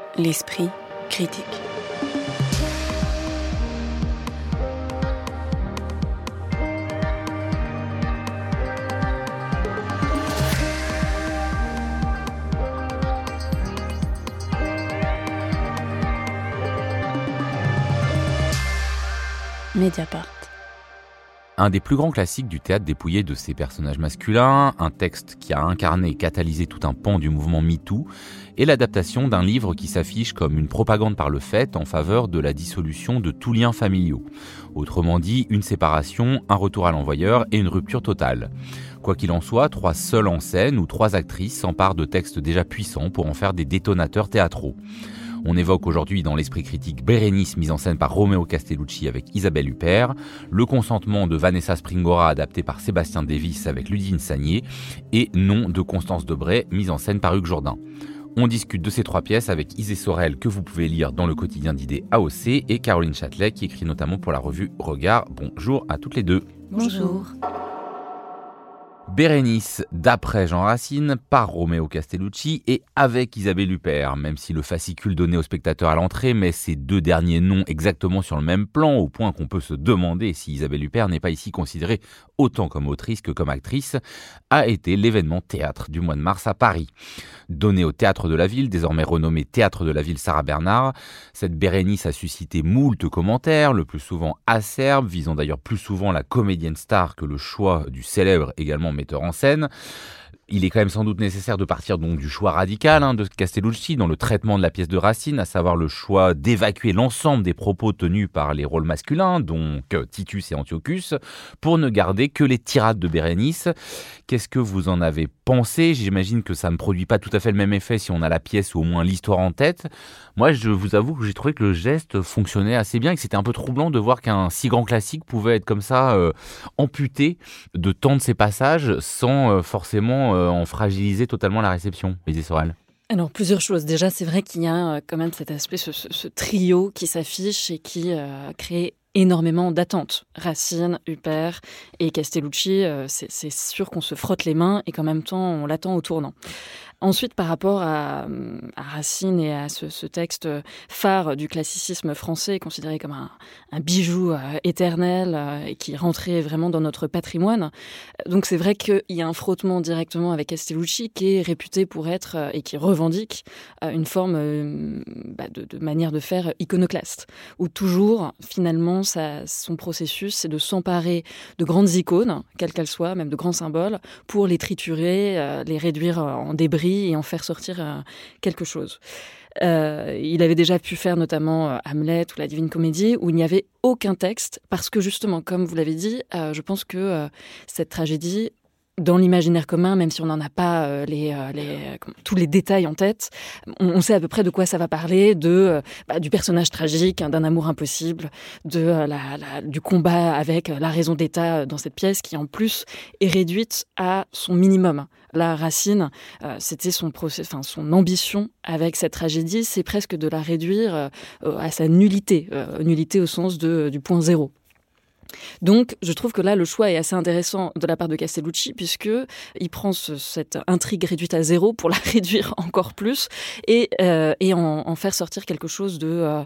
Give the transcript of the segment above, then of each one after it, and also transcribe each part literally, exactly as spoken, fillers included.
l'esprit critique. Mediapart. Un des plus grands classiques du théâtre dépouillé de ses personnages masculins, un texte qui a incarné et catalysé tout un pan du mouvement MeToo, et l'adaptation d'un livre qui s'affiche comme une propagande par le fait en faveur de la dissolution de tous liens familiaux. Autrement dit, une séparation, un retour à l'envoyeur et une rupture totale. Quoi qu'il en soit, trois seules en scène ou trois actrices s'emparent de textes déjà puissants pour en faire des détonateurs théâtraux. On évoque aujourd'hui dans l'esprit critique Bérénice, mise en scène par Romeo Castellucci avec Isabelle Huppert, Le consentement de Vanessa Springora adapté par Sébastien Davis avec Ludivine Sagnier et Non de Constance Debray, mise en scène par Hugues Jourdain. On discute de ces trois pièces avec Isée Sorel que vous pouvez lire dans le quotidien d'idées A O C et Caroline Châtelet qui écrit notamment pour la revue Regard. Bonjour à toutes les deux. Bonjour. Bérénice, d'après Jean Racine, par Romeo Castellucci et avec Isabelle Huppert, même si le fascicule donnait au spectateur à l'entrée met ces deux derniers noms exactement sur le même plan, au point qu'on peut se demander si Isabelle Huppert n'est pas ici considérée autant comme autrice que comme actrice, a été l'événement théâtre du mois de mars à Paris. Donné au Théâtre de la Ville, désormais renommé Théâtre de la Ville Sarah Bernard, cette Bérénice a suscité moult commentaires, le plus souvent acerbes, visant d'ailleurs plus souvent la comédienne star que le choix du célèbre également metteur en scène. Il est quand même sans doute nécessaire de partir donc du choix radical hein, de Castellucci dans le traitement de la pièce de Racine, à savoir le choix d'évacuer l'ensemble des propos tenus par les rôles masculins, donc Titus et Antiochus, pour ne garder que les tirades de Bérénice. Qu'est-ce que vous en avez pensé ? J'imagine que ça ne produit pas tout à fait le même effet si on a la pièce ou au moins l'histoire en tête. Moi, je vous avoue que j'ai trouvé que le geste fonctionnait assez bien et que c'était un peu troublant de voir qu'un si grand classique pouvait être comme ça euh, amputé de tant de ses passages sans euh, forcément euh, en fragiliser totalement la réception. Isée Sorel. Alors, plusieurs choses. Déjà, c'est vrai qu'il y a quand même cet aspect, ce, ce, ce trio qui s'affiche et qui euh, crée énormément d'attentes. Racine, Huppert et Castellucci, euh, c'est, c'est sûr qu'on se frotte les mains et qu'en même temps, on l'attend au tournant. Ensuite, par rapport à, à Racine et à ce, ce texte phare du classicisme français, considéré comme un, un bijou euh, éternel euh, et qui rentrait vraiment dans notre patrimoine. Donc c'est vrai qu'il y a un frottement directement avec Castellucci qui est réputé pour être, euh, et qui revendique euh, une forme euh, bah, de, de manière de faire iconoclaste, où toujours, finalement, ça, son processus, c'est de s'emparer de grandes icônes, quelles qu'elles soient, même de grands symboles, pour les triturer, euh, les réduire en débris, et en faire sortir euh, quelque chose. Euh, il avait déjà pu faire notamment euh, Hamlet ou la Divine Comédie, où il n'y avait aucun texte, parce que justement, comme vous l'avez dit, euh, je pense que euh, cette tragédie, dans l'imaginaire commun, même si on n'en a pas euh, les, euh, les, tous les détails en tête, on, on sait à peu près de quoi ça va parler, de, euh, bah, du personnage tragique, hein, d'un amour impossible, de, euh, la, la, du combat avec la raison d'État dans cette pièce, qui en plus est réduite à son minimum. La Racine, euh, c'était son, process, enfin, son ambition avec cette tragédie, c'est presque de la réduire euh, à sa nullité, euh, nullité au sens de, du point zéro. Donc, je trouve que là, le choix est assez intéressant de la part de Castellucci, puisqu'il prend ce, cette intrigue réduite à zéro pour la réduire encore plus et, euh, et en, en faire sortir quelque chose de euh,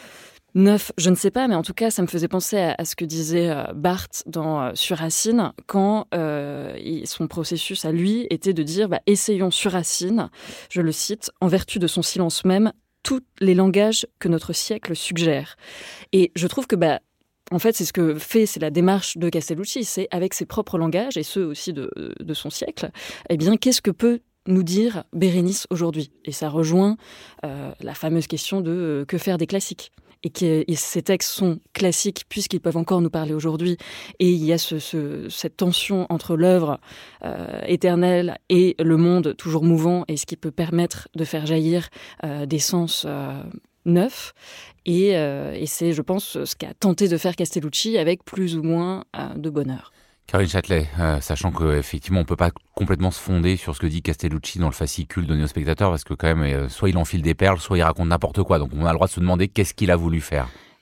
neuf. Je ne sais pas, mais en tout cas, ça me faisait penser à, à ce que disait euh, Barthes dans, euh, sur Racine, quand euh, il, son processus à lui était de dire bah, « Essayons sur Racine, je le cite, en vertu de son silence même, tous les langages que notre siècle suggère. » Et je trouve que... Bah, En fait, c'est ce que fait, c'est la démarche de Castellucci, c'est avec ses propres langages, et ceux aussi de, de son siècle, eh bien, qu'est-ce que peut nous dire Bérénice aujourd'hui ? Et ça rejoint euh, la fameuse question de euh, que faire des classiques ? Et que et ces textes sont classiques puisqu'ils peuvent encore nous parler aujourd'hui. Et il y a ce, ce, cette tension entre l'œuvre euh, éternelle et le monde toujours mouvant, et ce qui peut permettre de faire jaillir euh, des sens euh, neufs. Et, euh, et c'est, je pense, ce qu'a tenté de faire Castellucci avec plus ou moins euh, de bonheur. Caroline Châtelet, euh, sachant qu'effectivement on ne peut pas complètement se fonder sur ce que dit Castellucci dans le fascicule donné au spectateur, parce que quand même, euh, soit il enfile des perles, soit il raconte n'importe quoi. Donc on a le droit de se demander qu'est-ce qu'il a voulu faire.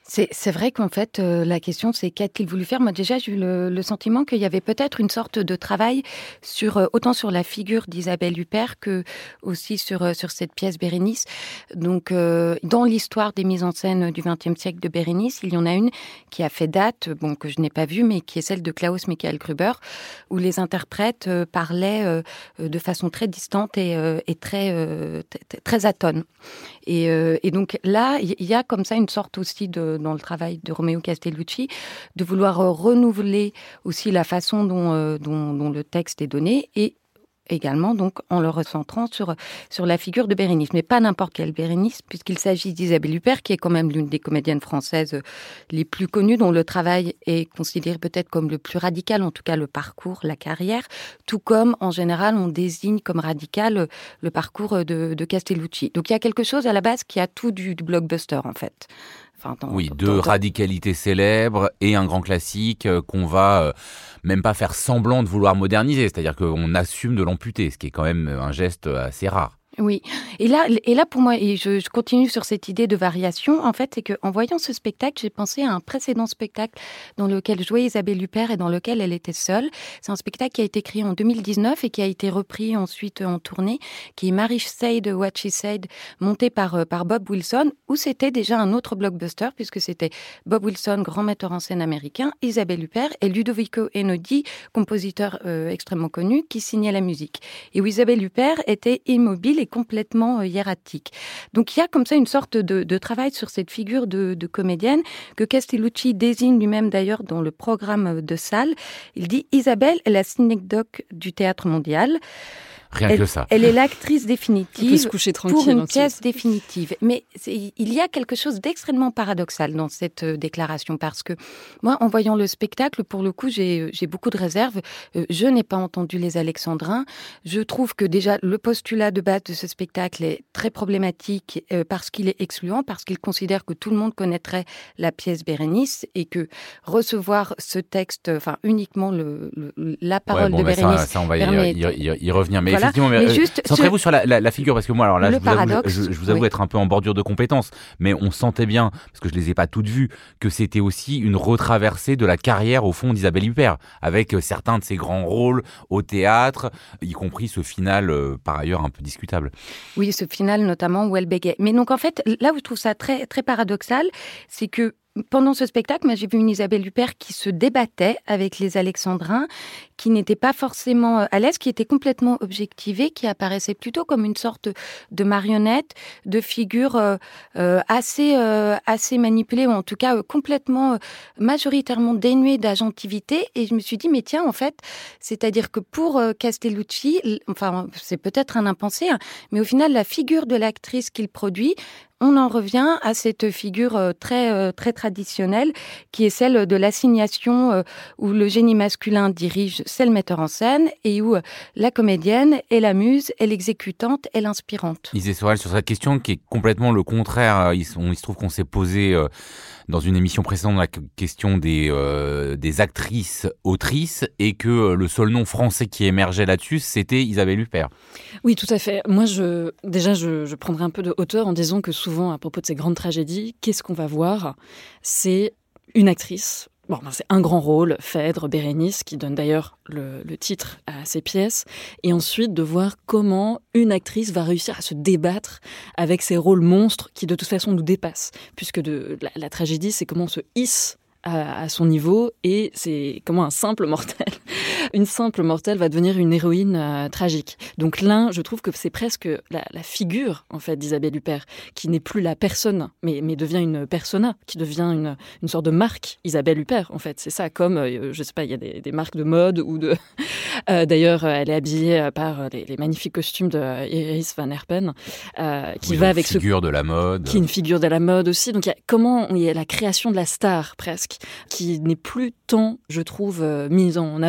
C'est, c'est vrai qu'en fait, euh, la question, c'est qu'a-t-il voulu faire ? Moi, déjà, j'ai eu le, le sentiment qu'il y avait peut-être une sorte de travail sur, euh, autant sur la figure d'Isabelle Huppert que aussi sur, euh, sur cette pièce Bérénice. Donc, euh, dans l'histoire des mises en scène du vingtième siècle de Bérénice, il y en a une qui a fait date, bon, que je n'ai pas vue, mais qui est celle de Klaus Michael Gruber, où les interprètes euh, parlaient euh, de façon très distante et, euh, et très, euh, t- t- très atone. Et, euh, et donc là, il y a comme ça une sorte aussi de, dans le travail de Romeo Castellucci, de vouloir euh, renouveler aussi la façon dont, euh, dont, dont le texte est donné et également donc en le recentrant sur, sur la figure de Bérénice. Mais pas n'importe quelle Bérénice, puisqu'il s'agit d'Isabelle Huppert, qui est quand même l'une des comédiennes françaises les plus connues, dont le travail est considéré peut-être comme le plus radical, en tout cas le parcours, la carrière, tout comme en général on désigne comme radical le parcours de, de Castellucci. Donc il y a quelque chose à la base qui a tout du, du blockbuster en fait. Enfin, dans, oui, deux dans... radicalités célèbres et un grand classique euh, qu'on va euh, même pas faire semblant de vouloir moderniser, c'est-à-dire qu'on assume de l'amputer, ce qui est quand même un geste assez rare. Oui, et là, et là pour moi, et je, je continue sur cette idée de variation, en fait, c'est qu'en voyant ce spectacle, j'ai pensé à un précédent spectacle dans lequel jouait Isabelle Huppert et dans lequel elle était seule. C'est un spectacle qui a été créé en deux mille dix-neuf et qui a été repris ensuite en tournée, qui est Mary Said What She Said, monté par, par Bob Wilson, où c'était déjà un autre blockbuster, puisque c'était Bob Wilson, grand metteur en scène américain, Isabelle Huppert et Ludovico Einaudi, compositeur euh, extrêmement connu, qui signait la musique. Et où Isabelle Huppert était immobile et complètement hiératique. Donc il y a comme ça une sorte de, de travail sur cette figure de, de comédienne que Castellucci désigne lui-même d'ailleurs dans le programme de salle. Il dit « Isabelle est la synecdoque du théâtre mondial ». Rien elle, que ça. Elle est l'actrice définitive se coucher pour une pièce aussi. définitive. Mais il y a quelque chose d'extrêmement paradoxal dans cette euh, déclaration parce que moi, en voyant le spectacle, pour le coup, j'ai, j'ai beaucoup de réserves. Euh, je n'ai pas entendu les Alexandrins. Je trouve que déjà le postulat de base de ce spectacle est très problématique euh, parce qu'il est excluant, parce qu'il considère que tout le monde connaîtrait la pièce Bérénice et que recevoir ce texte, enfin uniquement le, le, la parole ouais, bon, de Bérénice. Ça, ça, on va y, permet... y, y, y revenir. Mais Voilà. effectivement, mais, mais euh, juste, centrez-vous je... sur la, la, la figure, parce que moi, alors là, je vous, avoue, je, je vous avoue oui. être un peu en bordure de compétences, mais on sentait bien, parce que je les ai pas toutes vues, que c'était aussi une retraversée de la carrière, au fond, d'Isabelle Huppert, avec euh, certains de ses grands rôles au théâtre, y compris ce final, euh, par ailleurs, un peu discutable. Oui, ce final, notamment, où elle bégait. Mais donc, en fait, là où je trouve ça très, très paradoxal, c'est que pendant ce spectacle, moi, j'ai vu une Isabelle Huppert qui se débattait avec les Alexandrins, qui n'était pas forcément à l'aise, qui était complètement objectivée, qui apparaissait plutôt comme une sorte de marionnette, de figure euh, euh, assez, euh, assez manipulée, ou en tout cas euh, complètement, euh, majoritairement dénuée d'agentivité. Et je me suis dit, mais tiens, en fait, c'est-à-dire que pour euh, Castellucci, enfin, c'est peut-être un impensé, hein, mais au final, la figure de l'actrice qu'il produit, on en revient à cette figure très, très traditionnelle qui est celle de l'assignation où le génie masculin dirige, c'est le metteur en scène, et où la comédienne est la muse, est l'exécutante, est l'inspirante. Isée Sorel, sur cette question qui est complètement le contraire, il, on, il se trouve qu'on s'est posé euh, dans une émission précédente la question des, euh, des actrices-autrices et que euh, le seul nom français qui émergeait là-dessus, c'était Isabelle Huppert. Oui, tout à fait. Moi, je, déjà, je, je prendrai un peu de hauteur en disant que souvent, à propos de ces grandes tragédies, qu'est-ce qu'on va voir ? C'est une actrice. Bon, ben c'est un grand rôle, Phèdre, Bérénice, qui donne d'ailleurs le, le titre à ces pièces, et ensuite de voir comment une actrice va réussir à se débattre avec ces rôles monstres qui de toute façon nous dépassent, puisque de, la, la tragédie, c'est comment on se hisse à, à son niveau, et c'est comment un simple mortel, une simple mortelle va devenir une héroïne euh, tragique. Donc l'un, je trouve que c'est presque la, la figure en fait d'Isabelle Huppert, qui n'est plus la personne, mais, mais devient une persona, qui devient une, une sorte de marque Isabelle Huppert en fait. C'est ça, comme euh, je sais pas, il y a des, des marques de mode ou de. Euh, d'ailleurs, elle est habillée par les, les magnifiques costumes de Iris Van Herpen, euh, qui oui, va avec ce figure ce de la mode, qui est une figure de la mode aussi. Donc il y a comment il y a la création de la star presque, qui n'est plus tant, je trouve, euh, mise en avant d'ailleurs.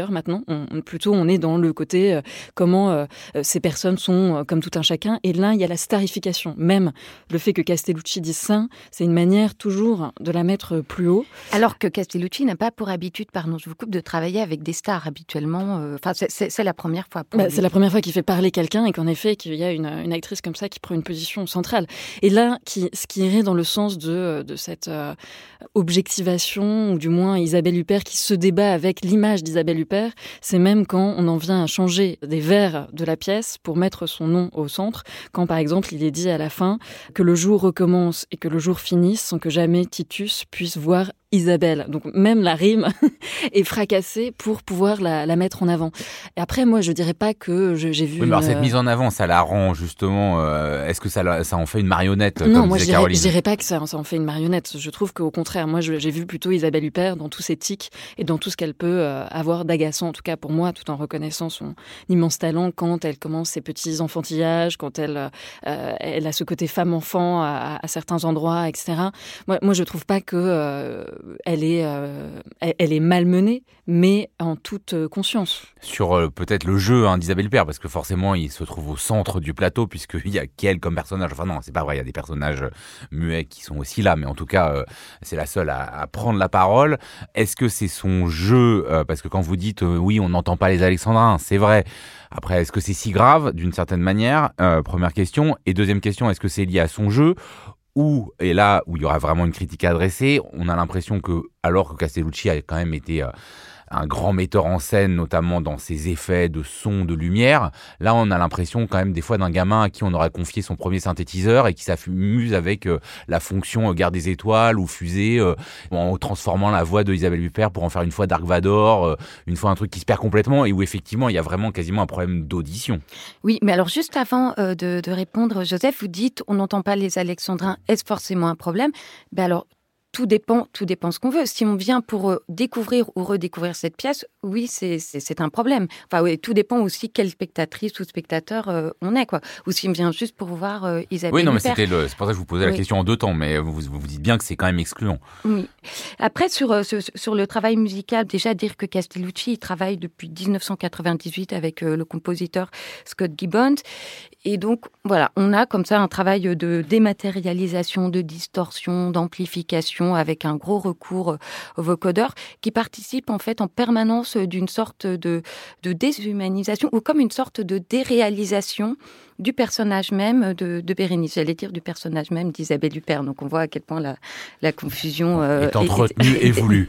d'ailleurs maintenant. On, on, plutôt, on est dans le côté euh, comment euh, ces personnes sont euh, comme tout un chacun. Et là, il y a la starification. Même le fait que Castellucci dise saint, c'est une manière toujours de la mettre plus haut. Alors que Castellucci n'a pas pour habitude, pardon, je vous coupe, de travailler avec des stars habituellement. Enfin, euh, c'est, c'est, c'est la première fois pour bah, lui. C'est la première fois qu'il fait parler quelqu'un et qu'en effet, qu'il y a une, une actrice comme ça qui prend une position centrale. Et là, qui, ce qui irait dans le sens de, de cette euh, objectivation, ou du moins Isabelle Huppert qui se débat avec l'image d'Isabelle Huppert, c'est même quand on en vient à changer des vers de la pièce pour mettre son nom au centre, quand par exemple il est dit à la fin que le jour recommence et que le jour finisse sans que jamais Titus puisse voir Isabelle. Donc même la rime est fracassée pour pouvoir la, la mettre en avant. Et après, moi, je dirais pas que je, j'ai vu... Oui, mais alors une... cette mise en avant, ça la rend justement... Euh, est-ce que ça, ça en fait une marionnette, non, comme moi, disait je dirais, Caroline ? je dirais pas que ça, ça en fait une marionnette. Je trouve qu'au contraire, moi, je, j'ai vu plutôt Isabelle Huppert dans tous ses tics et dans tout ce qu'elle peut euh, avoir d'agaçant, en tout cas pour moi, tout en reconnaissant son immense talent quand elle commence ses petits enfantillages, quand elle, euh, elle a ce côté femme-enfant à, à certains endroits, et cetera. Moi, moi je trouve pas que euh, elle est... Euh, Elle, elle est malmenée, mais en toute conscience. Sur euh, peut-être le jeu hein, d'Isabelle Huppert, parce que forcément, il se trouve au centre du plateau, puisqu'il y a qu'elle comme personnage. Enfin non, c'est pas vrai, il y a des personnages muets qui sont aussi là, mais en tout cas, euh, c'est la seule à, à prendre la parole. Est-ce que c'est son jeu euh, Parce que quand vous dites, euh, oui, on n'entend pas les Alexandrins, c'est vrai. Après, est-ce que c'est si grave, d'une certaine manière euh, Première question. Et deuxième question, est-ce que c'est lié à son jeu ? Ou, et là où il y aura vraiment une critique à adresser, on a l'impression que, alors que Castellucci a quand même été euh, un grand metteur en scène, notamment dans ses effets de son, de lumière, là on a l'impression quand même des fois d'un gamin à qui on aurait confié son premier synthétiseur et qui s'amuse avec euh, la fonction euh, Guerre des Étoiles ou Fusée, euh, en transformant la voix de Isabelle Huppert pour en faire une fois Dark Vador, euh, une fois un truc qui se perd complètement et où effectivement il y a vraiment quasiment un problème d'audition. Oui, mais alors juste avant euh, de, de répondre, Joseph, vous dites on n'entend pas les Alexandrins, est-ce forcément un problème ? Ben alors, tout dépend, tout dépend ce qu'on veut. Si on vient pour euh, découvrir ou redécouvrir cette pièce, oui, c'est, c'est, c'est un problème. Enfin, oui, tout dépend aussi quelle spectatrice ou spectateur euh, on est, quoi. Ou si on vient juste pour voir euh, Isabelle Oui, non, mais Huppert. c'était le, c'est pour ça que je vous posais la Oui. question en deux temps, mais vous vous dites bien que c'est quand même excluant. Oui. Après, sur, euh, sur, sur le travail musical, déjà dire que Castellucci il travaille depuis dix-neuf cent quatre-vingt-dix-huit avec euh, le compositeur Scott Gibbons. Et donc, voilà, on a comme ça un travail de dématérialisation, de distorsion, d'amplification avec un gros recours au vocodeur qui participe en fait en permanence d'une sorte de, de déshumanisation ou comme une sorte de déréalisation du personnage même de, de Bérénice. J'allais dire du personnage même d'Isabelle Huppert. Donc on voit à quel point la, la confusion euh, est entretenue et voulue.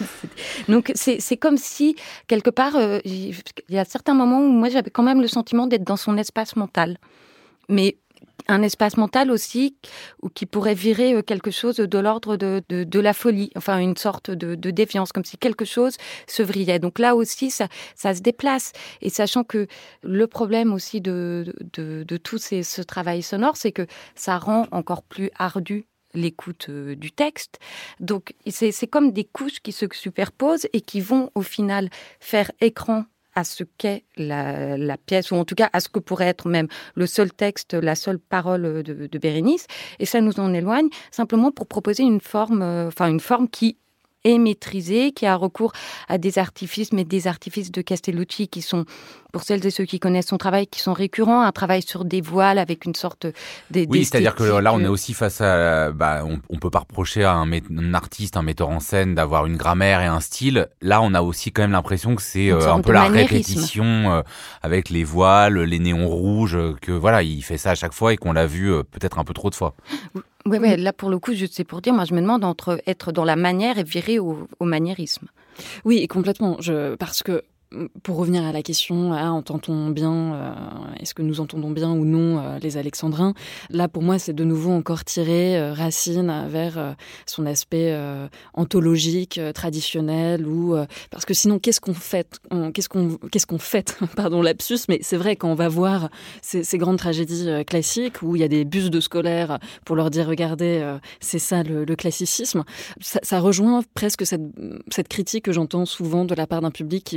Donc c'est, c'est comme si, quelque part, euh, il y a certains moments où moi j'avais quand même le sentiment d'être dans son espace mental. Mais un espace mental aussi ou qui pourrait virer quelque chose de l'ordre de, de, de la folie, enfin une sorte de, de déviance, comme si quelque chose se vrillait. Donc là aussi, ça, ça se déplace. Et sachant que le problème aussi de, de, de tout ces, ce travail sonore, c'est que ça rend encore plus ardu l'écoute euh, du texte. Donc c'est, c'est comme des couches qui se superposent et qui vont au final faire écran à ce qu'est la, la pièce, ou en tout cas à ce que pourrait être même le seul texte, la seule parole de, de Bérénice. Et ça nous en éloigne, simplement pour proposer une forme, euh, enfin une forme qui est maîtrisée, qui a recours à des artifices, mais des artifices de Castellucci qui sont, pour celles et ceux qui connaissent son travail, qui sont récurrents, un travail sur des voiles avec une sorte d- Oui, c'est-à-dire que là, on est euh, aussi face à... Bah, on, on peut pas reprocher à un, mé- un artiste, un metteur en scène d'avoir une grammaire et un style. Là, on a aussi quand même l'impression que c'est euh, un peu la maniérisme. répétition euh, avec les voiles, les néons rouges, euh, que voilà, il fait ça à chaque fois et qu'on l'a vu euh, peut-être un peu trop de fois. Oui, ouais, là, pour le coup, je sais pour dire, moi, je me demande entre être dans la manière et virer au, au maniérisme. Oui, et complètement. Je, parce que, pour revenir à la question, ah, entend-on bien, euh, est-ce que nous entendons bien ou non euh, les Alexandrins ? Là, pour moi, c'est de nouveau encore tirer euh, Racine vers euh, son aspect euh, anthologique, euh, traditionnel, ou euh, parce que sinon, qu'est-ce qu'on fait on, Qu'est-ce qu'on, qu'est-ce qu'on fait Pardon, lapsus, mais c'est vrai quand on va voir ces, ces grandes tragédies euh, classiques où il y a des bustes de scolaires pour leur dire, regardez, euh, c'est ça le, le classicisme. Ça, ça rejoint presque cette, cette critique que j'entends souvent de la part d'un public qui va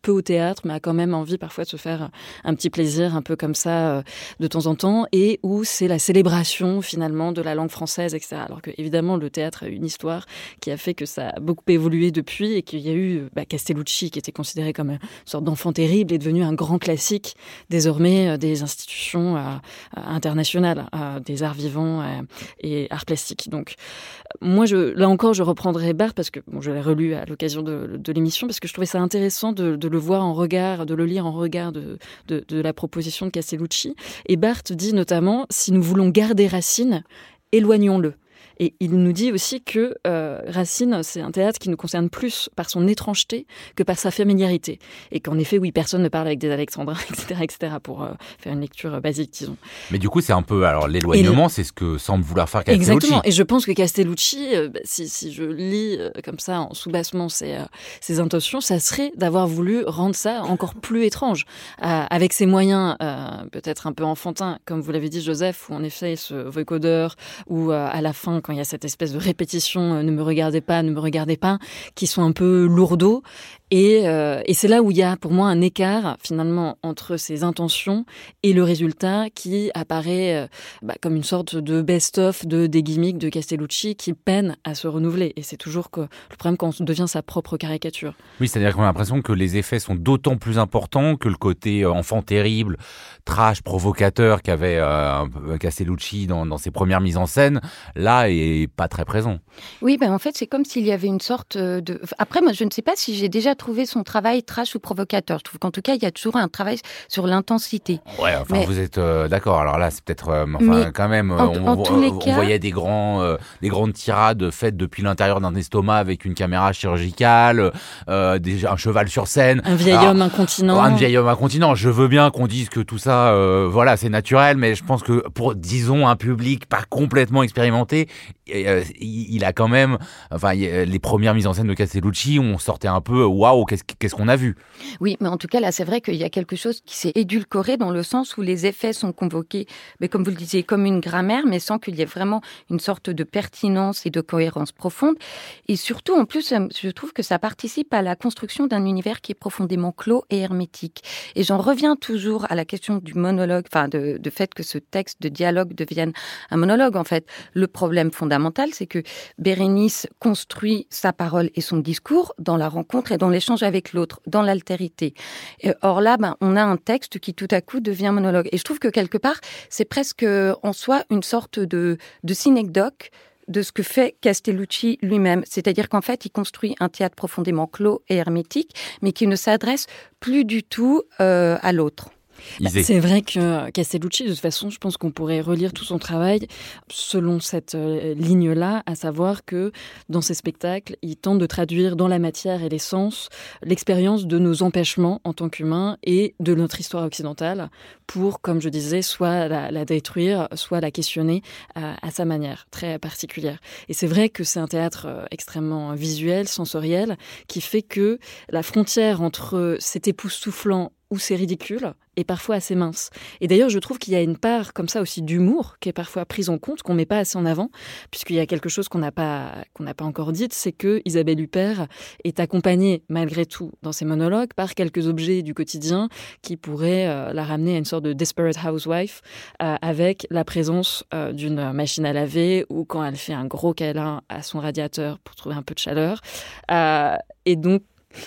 peu au théâtre, mais a quand même envie parfois de se faire un petit plaisir un peu comme ça euh, de temps en temps, et où c'est la célébration finalement de la langue française, et cetera. Alors que évidemment le théâtre a une histoire qui a fait que ça a beaucoup évolué depuis, et qu'il y a eu bah, Castellucci qui était considéré comme une sorte d'enfant terrible, est devenu un grand classique désormais euh, des institutions euh, euh, internationales, euh, des arts vivants euh, et arts plastiques. Donc moi, je, là encore, je reprendrai Barthes parce que bon, je l'ai relu à l'occasion de, de l'émission, parce que je trouvais ça intéressant de, de le voir en regard, de le lire en regard de, de, de la proposition de Castellucci. Et Barthes dit notamment, si nous voulons garder Racine, éloignons-le. Et il nous dit aussi que euh, Racine, c'est un théâtre qui nous concerne plus par son étrangeté que par sa familiarité. Et qu'en effet, oui, personne ne parle avec des alexandrins, et cetera, et cetera, pour euh, faire une lecture basique, disons. Mais du coup, c'est un peu... Alors, l'éloignement, Et c'est ce que semble vouloir faire Castellucci. Exactement. Et je pense que Castellucci, euh, bah, si, si je lis euh, comme ça, en sous-bassement, ses, euh, ses intentions, ça serait d'avoir voulu rendre ça encore plus étrange. Euh, avec ses moyens euh, peut-être un peu enfantins, comme vous l'avez dit, Joseph, où en effet, ce vocodeur, où euh, à la fin, quand il y a cette espèce de répétition euh, « ne me regardez pas, ne me regardez pas », qui sont un peu lourdeaux. Et, euh, et c'est là où il y a pour moi un écart finalement entre ses intentions et le résultat qui apparaît euh, bah, comme une sorte de best-of de, des gimmicks de Castellucci qui peine à se renouveler. Et c'est toujours que le problème quand on devient sa propre caricature. Oui, c'est-à-dire qu'on a l'impression que les effets sont d'autant plus importants que le côté euh, enfant terrible, trash, provocateur qu'avait euh, Castellucci dans, dans ses premières mises en scène, là, est pas très présent. Oui, ben en fait, c'est comme s'il y avait une sorte de... Après, moi, je ne sais pas si j'ai déjà trouvé son travail trash ou provocateur. Je trouve qu'en tout cas, il y a toujours un travail sur l'intensité. Ouais, enfin, mais... vous êtes euh, d'accord. Alors là, c'est peut-être... Euh, enfin, mais quand même, en, on, en tous les on, cas... on voyait des, grands, euh, des grandes tirades faites depuis l'intérieur d'un estomac avec une caméra chirurgicale, euh, des, un cheval sur scène. Un vieil Alors, homme incontinent. Un vieil homme incontinent. Je veux bien qu'on dise que tout ça, euh, voilà, c'est naturel, mais je pense que pour, disons, un public pas complètement expérimenté, euh, il, il a quand même... Enfin, les premières mises en scène de Castellucci, on sortait un peu, waouh, qu'est-ce, qu'est-ce qu'on a vu? Oui, mais en tout cas, là, c'est vrai qu'il y a quelque chose qui s'est édulcoré dans le sens où les effets sont convoqués, mais comme vous le disiez, comme une grammaire, mais sans qu'il y ait vraiment une sorte de pertinence et de cohérence profonde. Et surtout, en plus, je trouve que ça participe à la construction d'un univers qui est profondément clos et hermétique. Et j'en reviens toujours à la question du monologue, enfin, de, de fait que ce texte de dialogue devienne un monologue. En fait, le problème fondamental, c'est que Bérénice construit sa parole et son discours dans la rencontre et dans l'échange avec l'autre, dans l'altérité. Et or là, ben, on a un texte qui tout à coup devient monologue. Et je trouve que quelque part, c'est presque en soi une sorte de, de synecdoque de ce que fait Castellucci lui-même. C'est-à-dire qu'en fait, il construit un théâtre profondément clos et hermétique, mais qui ne s'adresse plus du tout euh, à l'autre. Bah, c'est vrai que Castellucci, de toute façon, je pense qu'on pourrait relire tout son travail selon cette euh, ligne-là, à savoir que dans ses spectacles, il tente de traduire dans la matière et l'essence l'expérience de nos empêchements en tant qu'humains et de notre histoire occidentale pour, comme je disais, soit la, la détruire, soit la questionner euh, à sa manière très particulière. Et c'est vrai que c'est un théâtre euh, extrêmement visuel, sensoriel, qui fait que la frontière entre cet époustouflant où c'est ridicule est parfois assez mince. Et d'ailleurs, je trouve qu'il y a une part comme ça aussi d'humour qui est parfois prise en compte, qu'on met pas assez en avant, puisqu'il y a quelque chose qu'on n'a pas qu'on n'a pas encore dit, c'est que Isabelle Huppert est accompagnée malgré tout dans ses monologues par quelques objets du quotidien qui pourraient euh, la ramener à une sorte de desperate housewife, euh, avec la présence euh, d'une machine à laver ou quand elle fait un gros câlin à son radiateur pour trouver un peu de chaleur. Euh, et donc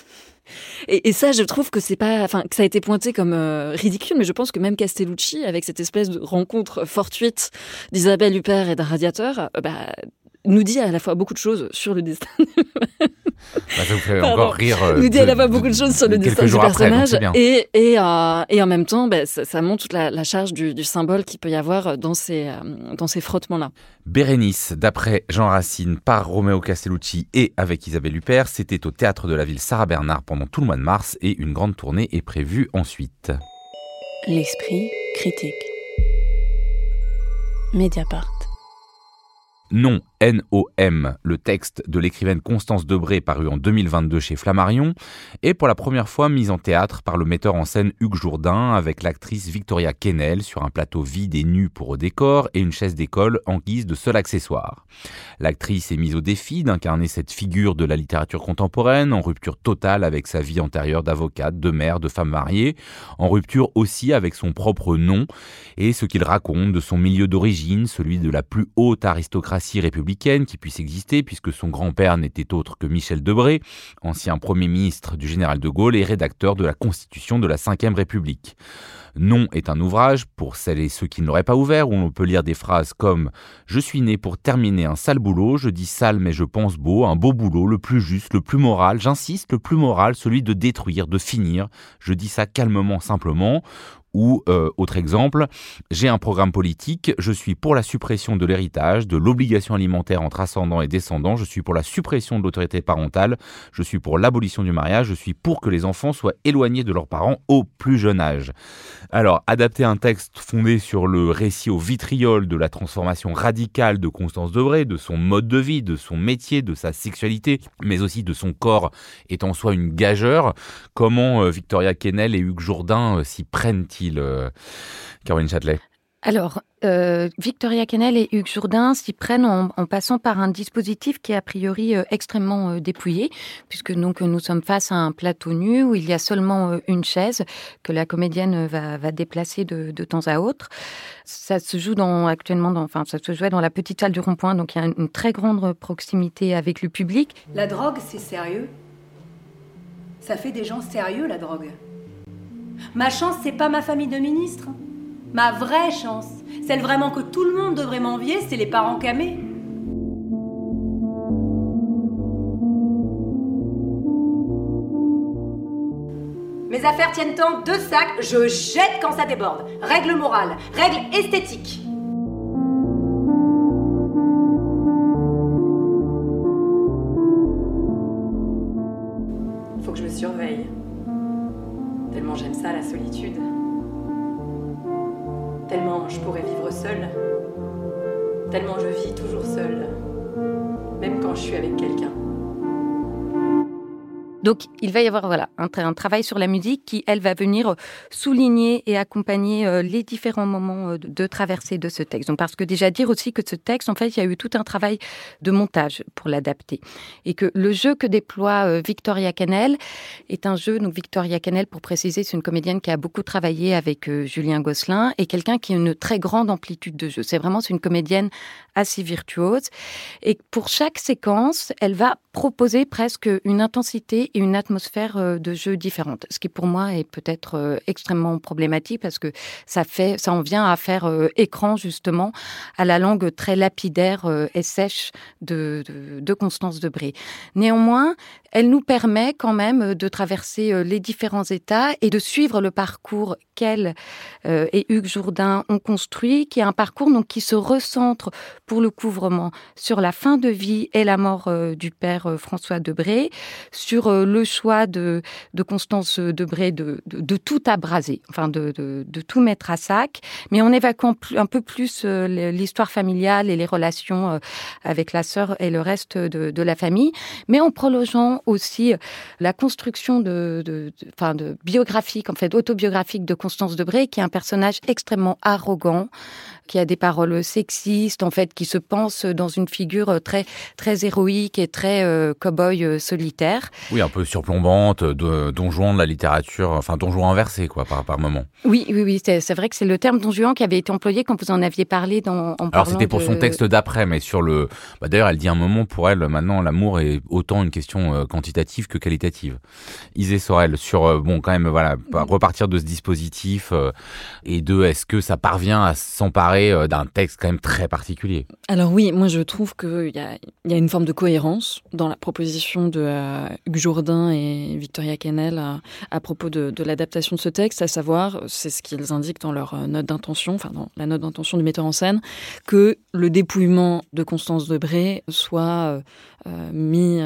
Et, et ça, je trouve que c'est pas, enfin, que ça a été pointé comme euh, ridicule, mais je pense que même Castellucci, avec cette espèce de rencontre fortuite d'Isabelle Huppert et d'un radiateur, euh, bah, nous dit à la fois beaucoup de choses sur le destin. Bah, ça vous fait Pardon. encore rire. Euh, nous dit de, à la fois beaucoup de choses sur le destin du personnage après, et et, euh, et en même temps, bah, ça, ça montre toute la, la charge du, du symbole qu'il peut y avoir dans ces euh, dans ces frottements-là. Bérénice, d'après Jean Racine, par Roméo Castellucci et avec Isabelle Huppert, c'était au Théâtre de la Ville Sarah Bernard pendant tout le mois de mars et une grande tournée est prévue ensuite. L'esprit critique. Mediapart. Non, N O M, le texte de l'écrivaine Constance Debré paru en deux mille vingt-deux chez Flammarion, est pour la première fois mise en théâtre par le metteur en scène Hugues Jourdain avec l'actrice Victoria Kennel sur un plateau vide et nu pour décor et une chaise d'école en guise de seul accessoire. L'actrice est mise au défi d'incarner cette figure de la littérature contemporaine en rupture totale avec sa vie antérieure d'avocate, de mère, de femme mariée, en rupture aussi avec son propre nom et ce qu'il raconte de son milieu d'origine, celui de la plus haute aristocratie républicaine qui puisse exister, puisque son grand-père n'était autre que Michel Debré, ancien Premier ministre du général de Gaulle et rédacteur de la Constitution de la cinquième République. Non est un ouvrage, pour celles et ceux qui ne l'auraient pas ouvert, où l'on peut lire des phrases comme « Je suis né pour terminer un sale boulot, je dis sale mais je pense beau, un beau boulot, le plus juste, le plus moral, j'insiste, le plus moral, celui de détruire, de finir, je dis ça calmement, simplement ». Ou, euh, autre exemple, j'ai un programme politique, je suis pour la suppression de l'héritage, de l'obligation alimentaire entre ascendants et descendants, je suis pour la suppression de l'autorité parentale, je suis pour l'abolition du mariage, je suis pour que les enfants soient éloignés de leurs parents au plus jeune âge. Alors, adapter un texte fondé sur le récit au vitriol de la transformation radicale de Constance Debré, de son mode de vie, de son métier, de sa sexualité, mais aussi de son corps est en soi une gageure, comment euh, Victoria Kennel et Hugues Jourdain euh, s'y prennent-ils Euh, Caroline Châtelet? Alors, euh, Victoria Kennel et Hugues Jourdain s'y prennent en, en passant par un dispositif qui est a priori euh, extrêmement euh, dépouillé, puisque donc nous sommes face à un plateau nu où il y a seulement euh, une chaise que la comédienne va, va déplacer de, de temps à autre. Ça se joue dans, actuellement, dans, enfin, ça se jouait dans la petite salle du Rond-Point, donc il y a une, une très grande proximité avec le public. La drogue, c'est sérieux. Ça fait des gens sérieux, la drogue. Ma chance, c'est pas ma famille de ministres. Ma vraie chance, celle vraiment que tout le monde devrait m'envier, c'est les parents camés. Mes affaires tiennent tant, deux sacs, je jette quand ça déborde. Règle morale, règle esthétique. Faut que je me surveille. Tellement j'aime ça, la solitude. Tellement je pourrais vivre seule. Tellement je vis toujours seule. Même quand je suis avec quelqu'un. Donc, il va y avoir voilà, un, tra- un travail sur la musique qui, elle, va venir souligner et accompagner euh, les différents moments euh, de, de traversée de ce texte. Donc, parce que déjà dire aussi que ce texte, en fait, il y a eu tout un travail de montage pour l'adapter. Et que le jeu que déploie euh, Victoria Kennel est un jeu, donc Victoria Kennel, pour préciser, c'est une comédienne qui a beaucoup travaillé avec euh, Julien Gosselin et quelqu'un qui a une très grande amplitude de jeu. C'est vraiment c'est une comédienne assez virtuose. Et pour chaque séquence, elle va proposer presque une intensité et une atmosphère de jeu différente. Ce qui pour moi est peut-être extrêmement problématique parce que ça fait, ça en vient à faire écran justement à la langue très lapidaire et sèche de, de, de Constance Debré. Néanmoins, elle nous permet quand même de traverser les différents états et de suivre le parcours qu'elle euh, et Hugues Jourdain ont construit, qui est un parcours donc qui se recentre pour le couvrement sur la fin de vie et la mort euh, du père euh, François Debré, sur euh, le choix de, de Constance Debré de, de, de tout abraser, enfin de, de, de tout mettre à sac, mais en évacuant un peu plus euh, l'histoire familiale et les relations euh, avec la sœur et le reste de, de la famille, mais en prolongeant aussi la construction de, de, de, enfin de biographique, en fait, autobiographique de Constance Debré, qui est un personnage extrêmement arrogant, qui a des paroles sexistes, en fait, qui se pense dans une figure très, très héroïque et très euh, cow-boy euh, solitaire. Oui, un peu surplombante, de, Don Juan de la littérature, enfin Don Juan inversé, quoi, par, par moment. Oui, oui, oui, c'est, c'est vrai que c'est le terme Don Juan qui avait été employé quand vous en aviez parlé dans, en parlant. Alors c'était pour de... son texte d'après, mais sur le... Bah, d'ailleurs, elle dit un moment, pour elle, maintenant, l'amour est autant une question euh, quantitative que qualitative. Isée Sorel, sur, euh, bon, quand même, voilà, oui. repartir de ce dispositif, euh, et de, est-ce que ça parvient à s'emparer d'un texte quand même très particulier? Alors oui, moi je trouve qu'il y a, y a une forme de cohérence dans la proposition de euh, Hugues Jourdain et Victoria Kennel à, à propos de, de l'adaptation de ce texte, à savoir, c'est ce qu'ils indiquent dans leur note d'intention, enfin dans la note d'intention du metteur en scène, que le dépouillement de Constance Debré soit euh, mis